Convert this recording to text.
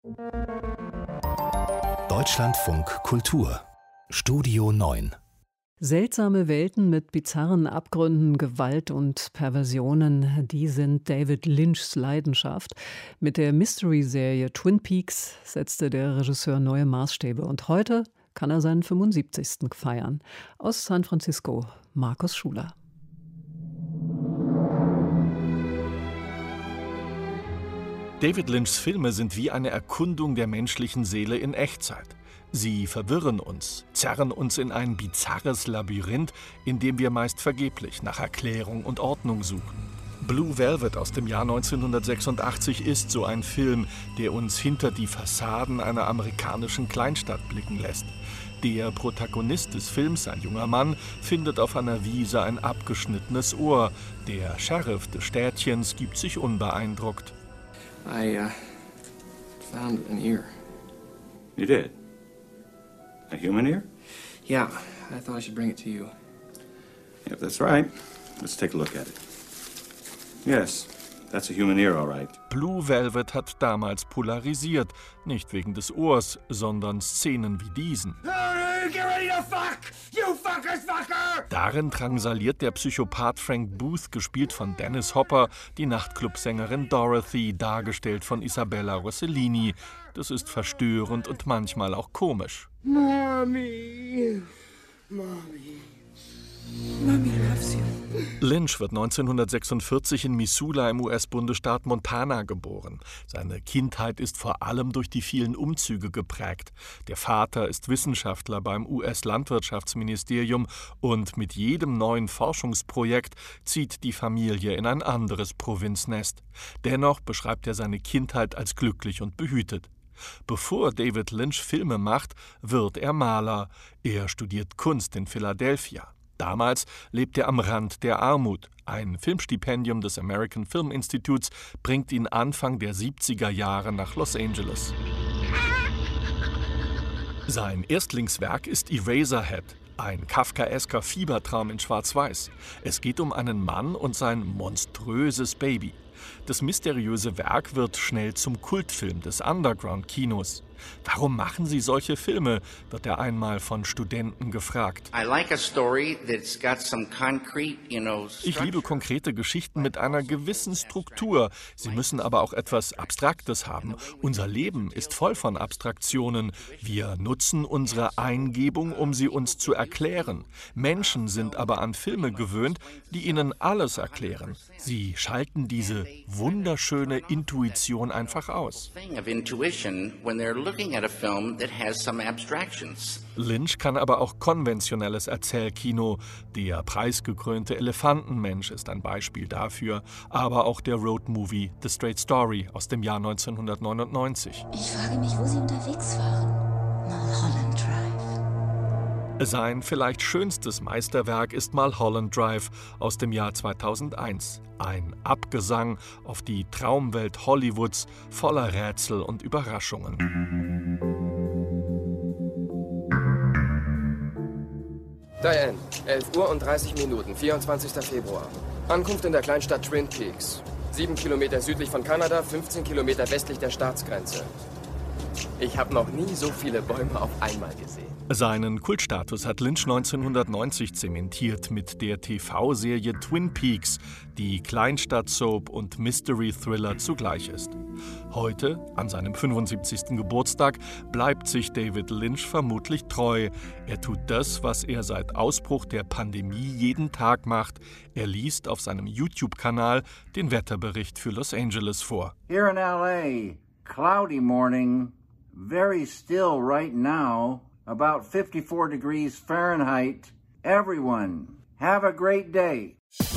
Deutschlandfunk Kultur Studio 9. Seltsame Welten mit bizarren Abgründen, Gewalt und Perversionen, die sind David Lynchs Leidenschaft. Mit der Mystery-Serie Twin Peaks setzte der Regisseur neue Maßstäbe und heute kann er seinen 75. feiern. Aus San Francisco, Markus Schuler. David Lynchs Filme sind wie eine Erkundung der menschlichen Seele in Echtzeit. Sie verwirren uns, zerren uns in ein bizarres Labyrinth, in dem wir meist vergeblich nach Erklärung und Ordnung suchen. Blue Velvet aus dem Jahr 1986 ist so ein Film, der uns hinter die Fassaden einer amerikanischen Kleinstadt blicken lässt. Der Protagonist des Films, ein junger Mann, findet auf einer Wiese ein abgeschnittenes Ohr. Der Sheriff des Städtchens gibt sich unbeeindruckt. I found an ear. You did? A human ear? Yeah, I thought I should bring it to you. If that's right, let's take a look at it. Yes, that's a human ear, all right. Blue Velvet hat damals polarisiert, nicht wegen des Ohrs, sondern Szenen wie diesen. Get ready to fuck! You fuckers, fucker! Darin drangsaliert der Psychopath Frank Booth, gespielt von Dennis Hopper, die Nachtclubsängerin Dorothy, dargestellt von Isabella Rossellini. Das ist verstörend und manchmal auch komisch. Mommy loves you. Lynch wird 1946 in Missoula im US-Bundesstaat Montana geboren. Seine Kindheit ist vor allem durch die vielen Umzüge geprägt. Der Vater ist Wissenschaftler beim US-Landwirtschaftsministerium und mit jedem neuen Forschungsprojekt zieht die Familie in ein anderes Provinznest. Dennoch beschreibt er seine Kindheit als glücklich und behütet. Bevor David Lynch Filme macht, wird er Maler. Er studiert Kunst in Philadelphia. Damals lebt er am Rand der Armut. Ein Filmstipendium des American Film Institutes bringt ihn Anfang der 70er Jahre nach Los Angeles. Sein Erstlingswerk ist Eraserhead, ein kafkaesker Fiebertraum in Schwarz-Weiß. Es geht um einen Mann und sein monströses Baby. Das mysteriöse Werk wird schnell zum Kultfilm des Underground-Kinos. Warum machen Sie solche Filme, wird er einmal von Studenten gefragt. Ich liebe konkrete Geschichten mit einer gewissen Struktur. Sie müssen aber auch etwas Abstraktes haben. Unser Leben ist voll von Abstraktionen. Wir nutzen unsere Eingebung, um sie uns zu erklären. Menschen sind aber an Filme gewöhnt, die ihnen alles erklären. Sie schalten diese wunderschöne Intuition einfach aus. Lynch kann aber auch konventionelles Erzählkino. Der preisgekrönte Elefantenmensch ist ein Beispiel dafür, aber auch der Roadmovie The Straight Story aus dem Jahr 1999. Ich frage mich, wo Sie unterwegs waren. Mulholland Drive. Sein vielleicht schönstes Meisterwerk ist Mulholland Drive aus dem Jahr 2001. Ein Abgesang auf die Traumwelt Hollywoods voller Rätsel und Überraschungen. Diane, 11 Uhr und 30 Minuten, 24. Februar. Ankunft in der Kleinstadt Twin Peaks. 7 Kilometer südlich von Kanada, 15 Kilometer westlich der Staatsgrenze. Ich habe noch nie so viele Bäume auf einmal gesehen. Seinen Kultstatus hat Lynch 1990 zementiert mit der TV-Serie Twin Peaks, die Kleinstadt-Soap und Mystery-Thriller zugleich ist. Heute, an seinem 75. Geburtstag, bleibt sich David Lynch vermutlich treu. Er tut das, was er seit Ausbruch der Pandemie jeden Tag macht. Er liest auf seinem YouTube-Kanal den Wetterbericht für Los Angeles vor. Here in LA, cloudy morning, very still right now. About 54 degrees Fahrenheit. Everyone, have a great day.